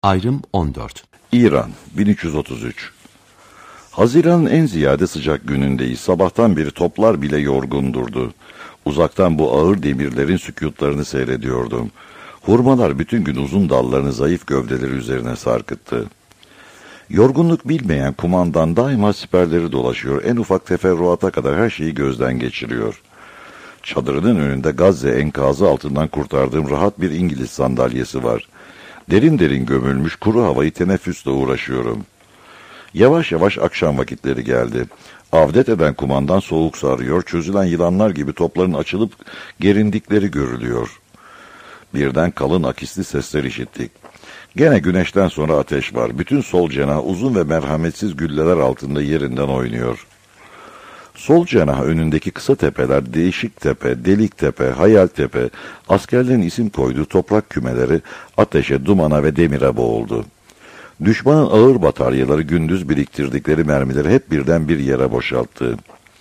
Ayrım 14. İran 1333. Haziran'ın en ziyade sıcak günündeyiz. Sabahtan beri toplar bile yorgundurdu. Uzaktan bu ağır demirlerin sükûtlarını seyrediyordum. Hurmalar bütün gün uzun dallarını zayıf gövdeleri üzerine sarkıttı. Yorgunluk bilmeyen kumandan daima siperleri dolaşıyor. En ufak teferruata kadar her şeyi gözden geçiriyor. Çadırının önünde Gazze enkazı altından kurtardığım rahat bir İngiliz sandalyesi var. Derin derin gömülmüş kuru havayı teneffüsle uğraşıyorum. Yavaş yavaş akşam vakitleri geldi. Avdet eden kumandan soğuk sarıyor, çözülen yılanlar gibi topların açılıp gerindikleri görülüyor. Birden kalın akisli sesler işittik. Gene güneşten sonra ateş var. Bütün sol cenah uzun ve merhametsiz gülleler altında yerinden oynuyor. Sol cenah önündeki kısa tepeler, Değişik Tepe, Delik Tepe, Hayal Tepe, askerlerin isim koyduğu toprak kümeleri ateşe, dumana ve demire boğuldu. Düşmanın ağır bataryaları gündüz biriktirdikleri mermileri hep birden bir yere boşalttı.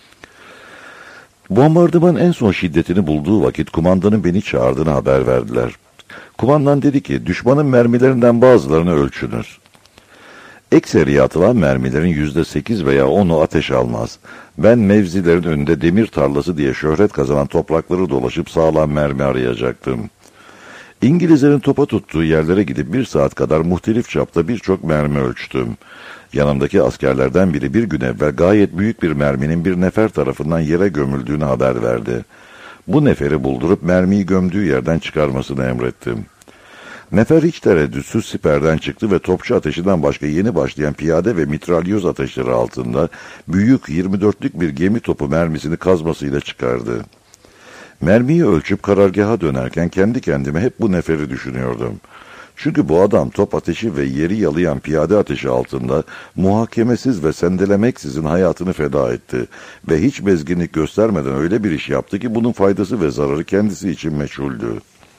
Bombardıman en son şiddetini bulduğu vakit kumandanın beni çağırdığını haber verdiler. Kumandan dedi ki, düşmanın mermilerinden bazılarını ölçünüz. Ekseriye atılan mermilerin %8 veya 10'u ateş almaz. Ben mevzilerin önünde demir tarlası diye şöhret kazanan toprakları dolaşıp sağlam mermi arayacaktım. İngilizlerin topa tuttuğu yerlere gidip 1 saat kadar muhtelif çapta birçok mermi ölçtüm. Yanımdaki askerlerden biri bir gün evvel gayet büyük bir merminin bir nefer tarafından yere gömüldüğünü haber verdi. Bu neferi buldurup mermiyi gömdüğü yerden çıkarmasını emrettim. Nefer hiç tereddütsüz siperden çıktı ve topçu ateşinden başka yeni başlayan piyade ve mitralyoz ateşleri altında büyük 24'lük bir gemi topu mermisini kazmasıyla çıkardı. Mermiyi ölçüp karargaha dönerken kendi kendime hep bu neferi düşünüyordum. Çünkü bu adam top ateşi ve yeri yalayan piyade ateşi altında muhakemesiz ve sendelemeksizin hayatını feda etti ve hiç bezginlik göstermeden öyle bir iş yaptı ki bunun faydası ve zararı kendisi için meçhuldü.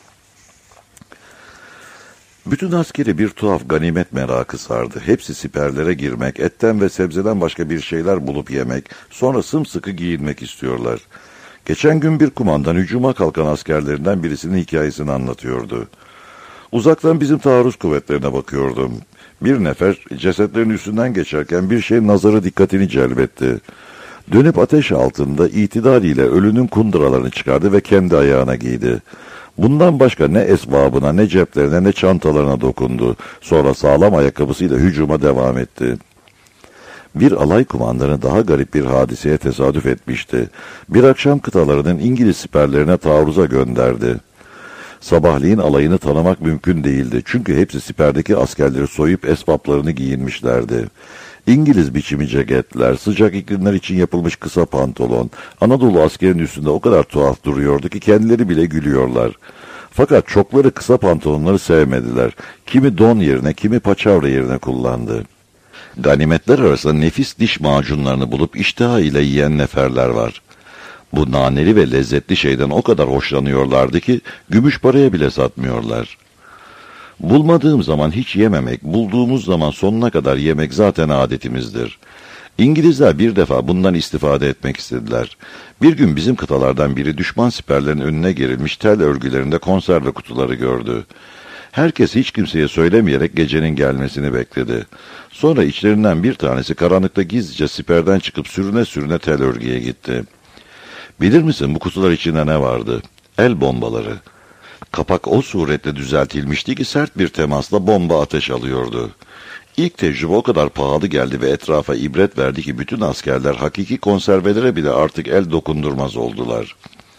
Bütün askeri bir tuhaf ganimet merakı sardı. Hepsi siperlere girmek, etten ve sebzeden başka bir şeyler bulup yemek, sonra sımsıkı giyinmek istiyorlar. Geçen gün bir kumandan hücuma kalkan askerlerinden birisinin hikayesini anlatıyordu. Uzaktan bizim taarruz kuvvetlerine bakıyordum. Bir nefer cesetlerin üstünden geçerken bir şey nazarı dikkatini celbetti. Dönüp ateş altında itidaliyle ölünün kunduralarını çıkardı ve kendi ayağına giydi. Bundan başka ne esbabına, ne ceplerine, ne çantalarına dokundu. Sonra sağlam ayakkabısıyla hücuma devam etti. Bir alay kumandanı daha garip bir hadiseye tesadüf etmişti. Bir akşam kıtalarının İngiliz siperlerine taarruza gönderdi. Sabahleyin alayını tanımak mümkün değildi. Çünkü hepsi siperdeki askerleri soyup esbaplarını giyinmişlerdi. İngiliz biçimi ceketler, sıcak iklimler için yapılmış kısa pantolon, Anadolu askerin üstünde o kadar tuhaf duruyordu ki kendileri bile gülüyorlar. Fakat çokları kısa pantolonları sevmediler. Kimi don yerine, kimi paçavra yerine kullandı. Ganimetler arasında nefis diş macunlarını bulup iştah ile yiyen neferler var. Bu naneli ve lezzetli şeyden o kadar hoşlanıyorlardı ki gümüş paraya bile satmıyorlar. Bulmadığım zaman hiç yememek, bulduğumuz zaman sonuna kadar yemek zaten adetimizdir. İngilizler bir defa bundan istifade etmek istediler. Bir gün bizim kıtalardan biri düşman siperlerinin önüne gerilmiş tel örgülerinde konserve kutuları gördü. Herkes hiç kimseye söylemeyerek gecenin gelmesini bekledi. Sonra içlerinden bir tanesi karanlıkta gizlice siperden çıkıp sürüne sürüne tel örgüye gitti. Bilir misin bu kutular içinde ne vardı? El bombaları. Kapak o suretle düzeltilmişti ki sert bir temasla bomba ateş alıyordu. İlk tecrübe o kadar pahalı geldi ve etrafa ibret verdi ki bütün askerler hakiki konservelere bile artık el dokundurmaz oldular.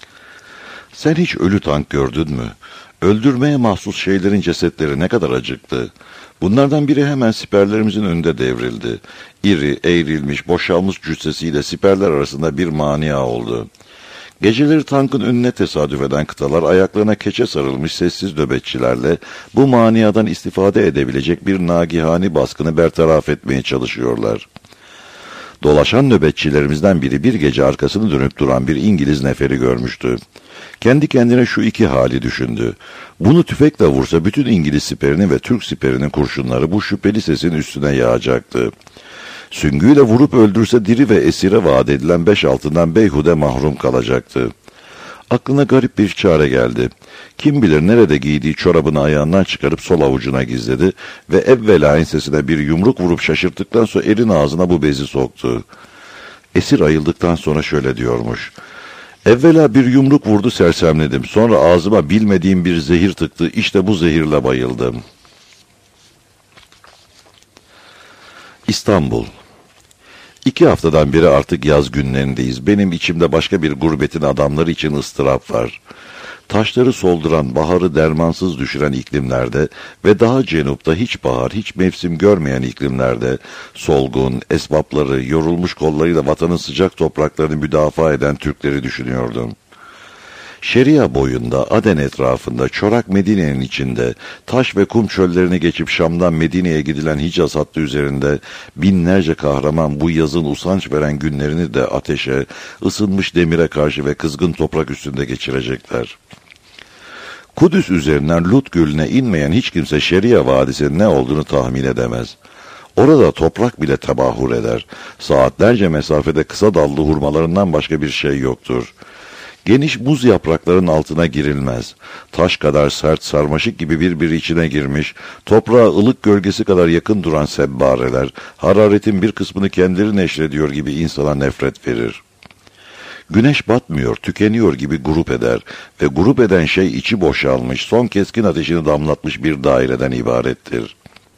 Sen hiç ölü tank gördün mü? Öldürmeye mahsus şeylerin cesetleri ne kadar acıktı. Bunlardan biri hemen siperlerimizin önünde devrildi. İri, eğrilmiş, boşalmış cüssesiyle siperler arasında bir mania oldu. Geceleri tankın önüne tesadüf eden kıtalar ayaklarına keçe sarılmış sessiz nöbetçilerle bu maniadan istifade edebilecek bir nagihani baskını bertaraf etmeye çalışıyorlar. Dolaşan nöbetçilerimizden biri bir gece arkasını dönüp duran bir İngiliz neferi görmüştü. Kendi kendine şu iki hali düşündü. Bunu tüfekle vursa bütün İngiliz siperinin ve Türk siperinin kurşunları bu şüpheli sesin üstüne yağacaktı. Süngüyle vurup öldürse diri ve esire vaat edilen 5 altından beyhude mahrum kalacaktı. Aklına garip bir çare geldi. Kim bilir nerede giydiği çorabını ayağından çıkarıp sol avucuna gizledi ve evvela ensesine bir yumruk vurup şaşırttıktan sonra elin ağzına bu bezi soktu. Esir ayıldıktan sonra şöyle diyormuş: "Evvela bir yumruk vurdu, sersemledim. Sonra ağzıma bilmediğim bir zehir tıktı. İşte bu zehirle bayıldım." İstanbul. 2 haftadan beri artık yaz günlerindeyiz. Benim içimde başka bir gurbetin adamları için ıstırap var. Taşları solduran, baharı dermansız düşüren iklimlerde ve daha cenupta hiç bahar, hiç mevsim görmeyen iklimlerde solgun, esbapları, yorulmuş kollarıyla vatanın sıcak topraklarını müdafaa eden Türkleri düşünüyordum. Şeria boyunda, Aden etrafında, Çorak Medine'nin içinde, taş ve kum çöllerini geçip Şam'dan Medine'ye gidilen Hicaz hattı üzerinde binlerce kahraman bu yazın usanç veren günlerini de ateşe, ısınmış demire karşı ve kızgın toprak üstünde geçirecekler. Kudüs üzerinden Lut Gölü'ne inmeyen hiç kimse Şeria Vadisi'nin ne olduğunu tahmin edemez. Orada toprak bile tebahur eder. Saatlerce mesafede kısa dallı hurmalarından başka bir şey yoktur. Geniş buz yaprakların altına girilmez. Taş kadar sert, sarmaşık gibi birbiri içine girmiş, toprağa ılık gölgesi kadar yakın duran sebbareler, hararetin bir kısmını kendileri neşrediyor gibi insana nefret verir. Güneş batmıyor, tükeniyor gibi grup eder ve grup eden şey içi boşalmış, son keskin ateşini damlatmış bir daireden ibarettir.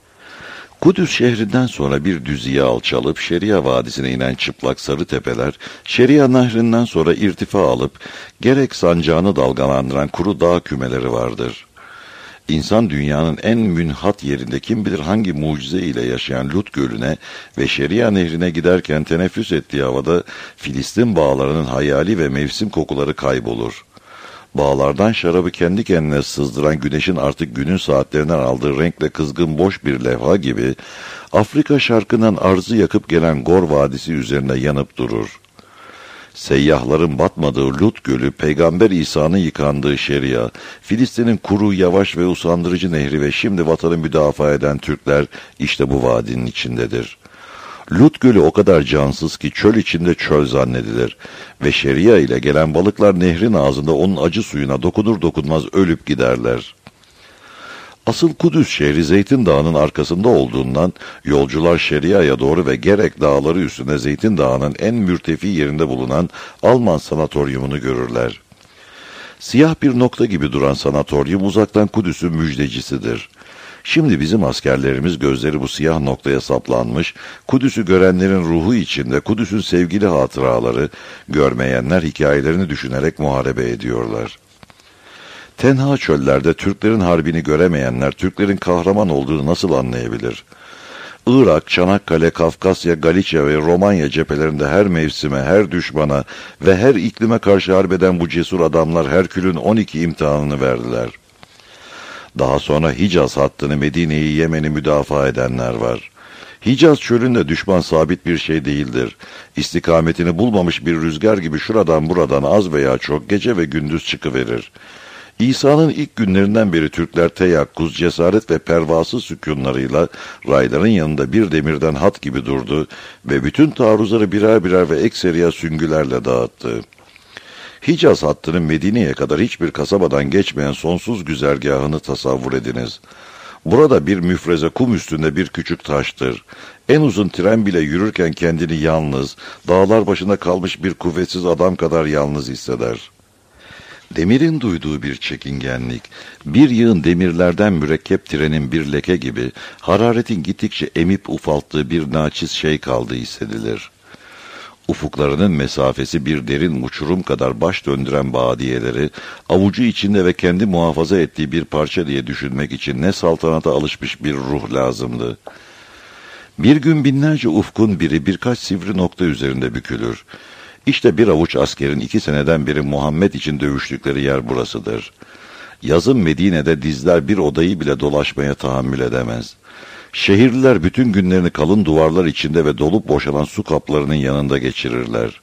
Kudüs şehrinden sonra bir düzeye alçalıp Şeria Vadisi'ne inen çıplak sarı tepeler, Şeria Nehri'nden sonra irtifa alıp gerek sancağını dalgalandıran kuru dağ kümeleri vardır. İnsan dünyanın en münhat yerinde kim bilir hangi mucize ile yaşayan Lut Gölü'ne ve Şeria Nehri'ne giderken teneffüs ettiği havada Filistin bağlarının hayali ve mevsim kokuları kaybolur. Bağlardan şarabı kendi kendine sızdıran güneşin artık günün saatlerinden aldığı renkle kızgın boş bir levha gibi Afrika şarkından arzı yakıp gelen Gor Vadisi üzerinde yanıp durur. Seyyahların batmadığı Lut Gölü, Peygamber İsa'nın yıkandığı Şeria, Filistin'in kuru, yavaş ve usandırıcı nehri ve şimdi vatanı müdafaa eden Türkler işte bu vadinin içindedir. Lut Gölü o kadar cansız ki çöl içinde çöl zannedilir ve Şeria ile gelen balıklar nehrin ağzında onun acı suyuna dokunur dokunmaz ölüp giderler. Asıl Kudüs şehri Zeytin Dağı'nın arkasında olduğundan yolcular Şeria'ya doğru ve gerek dağları üstüne Zeytin Dağı'nın en mürtefi yerinde bulunan Alman sanatoryumunu görürler. Siyah bir nokta gibi duran sanatoryum uzaktan Kudüs'ün müjdecisidir. Şimdi bizim askerlerimiz gözleri bu siyah noktaya saplanmış, Kudüs'ü görenlerin ruhu içinde Kudüs'ün sevgili hatıraları, görmeyenler hikayelerini düşünerek muharebe ediyorlar. Tenha çöllerde Türklerin harbini göremeyenler Türklerin kahraman olduğunu nasıl anlayabilir? Irak, Çanakkale, Kafkasya, Galicia ve Romanya cephelerinde her mevsime, her düşmana ve her iklime karşı harbeden bu cesur adamlar Herkül'ün 12 imtihanını verdiler. Daha sonra Hicaz hattını, Medine'yi, Yemen'i müdafaa edenler var. Hicaz çölünde düşman sabit bir şey değildir. İstikametini bulmamış bir rüzgar gibi şuradan buradan az veya çok gece ve gündüz çıkıverir. İsa'nın ilk günlerinden beri Türkler teyakkuz, cesaret ve pervasız sükunlarıyla rayların yanında bir demirden hat gibi durdu ve bütün taarruzları birer birer ve ekseriya süngülerle dağıttı. Hicaz hattının Medine'ye kadar hiçbir kasabadan geçmeyen sonsuz güzergahını tasavvur ediniz. Burada bir müfreze kum üstünde bir küçük taştır. En uzun tren bile yürürken kendini yalnız, dağlar başında kalmış bir kuvvetsiz adam kadar yalnız hisseder. Demirin duyduğu bir çekingenlik, bir yığın demirlerden mürekkep trenin bir leke gibi, hararetin gittikçe emip ufalttığı bir naçiz şey kaldığı hissedilir. Ufuklarının mesafesi bir derin uçurum kadar baş döndüren badiyeleri, avucu içinde ve kendi muhafaza ettiği bir parça diye düşünmek için ne saltanata alışmış bir ruh lazımdı. Bir gün binlerce ufkun biri birkaç sivri nokta üzerinde bükülür. İşte bir avuç askerin 2 seneden beri Muhammed için dövüştükleri yer burasıdır. Yazın Medine'de dizler bir odayı bile dolaşmaya tahammül edemez. Şehirliler bütün günlerini kalın duvarlar içinde ve dolup boşalan su kaplarının yanında geçirirler.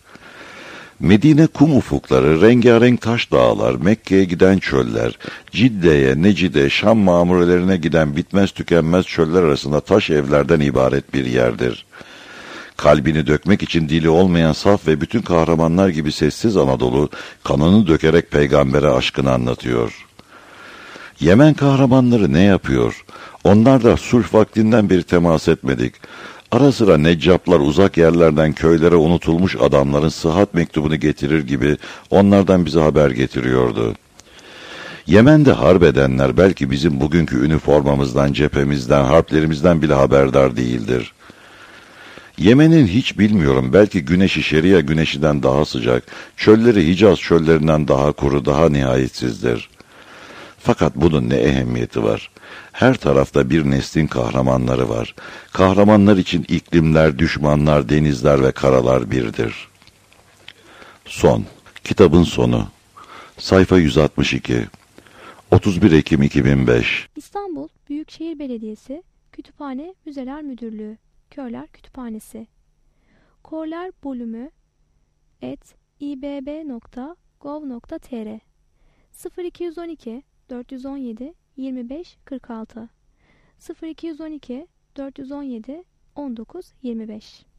Medine kum ufukları, rengarenk taş dağlar, Mekke'ye giden çöller, Cidde'ye, Necide, Şam mamurelerine giden bitmez tükenmez çöller arasında taş evlerden ibaret bir yerdir. Kalbini dökmek için dili olmayan saf ve bütün kahramanlar gibi sessiz Anadolu, kanını dökerek peygambere aşkını anlatıyor. Yemen kahramanları ne yapıyor? Onlar da sulh vaktinden beri temas etmedik. Ara sıra neccaplar uzak yerlerden köylere unutulmuş adamların sıhhat mektubunu getirir gibi onlardan bize haber getiriyordu. Yemen'de harp edenler belki bizim bugünkü üniformamızdan, cephemizden, harplerimizden bile haberdar değildir. Yemen'in hiç bilmiyorum, belki güneşi Şeria güneşinden daha sıcak, çölleri Hicaz çöllerinden daha kuru, daha nihayetsizdir. Fakat bunun ne ehemmiyeti var? Her tarafta bir neslin kahramanları var. Kahramanlar için iklimler, düşmanlar, denizler ve karalar birdir. Son. Kitabın sonu. Sayfa 162. 31 Ekim 2005. İstanbul Büyükşehir Belediyesi Kütüphane Müzeler Müdürlüğü Körler Kütüphanesi Korler Bölümü @ibb.gov.tr 0212 417 25 46 0212 417 19 25